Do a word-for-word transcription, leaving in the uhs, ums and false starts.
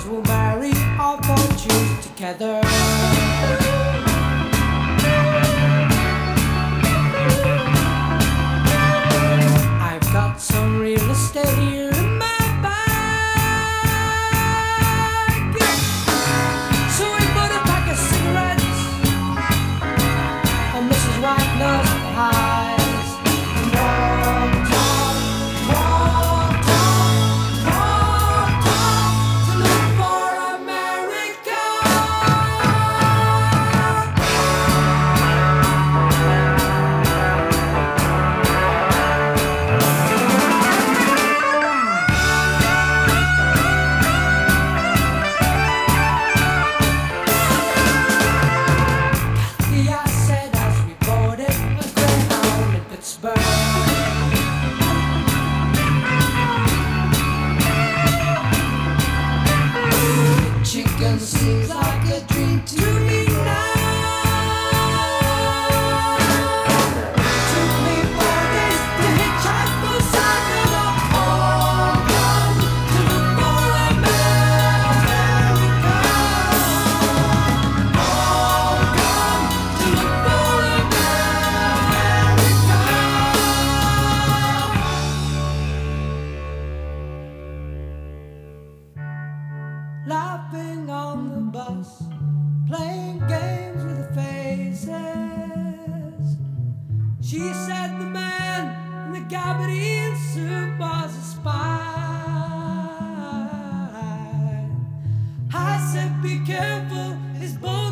Cause we'll marry our fortunes together. I've got some real estate here in my bag, so we bought a pack of cigarettes and Missus Wagner's pies. Chicken seems like a dream to me now. Took me four days to hitchhike for Saginaw. Oh, come to look for America. Oh, come to look for America. Laughing on the bus, playing games with the faces. She said the man in the gabardine suit was a spy. I said, be careful, his boy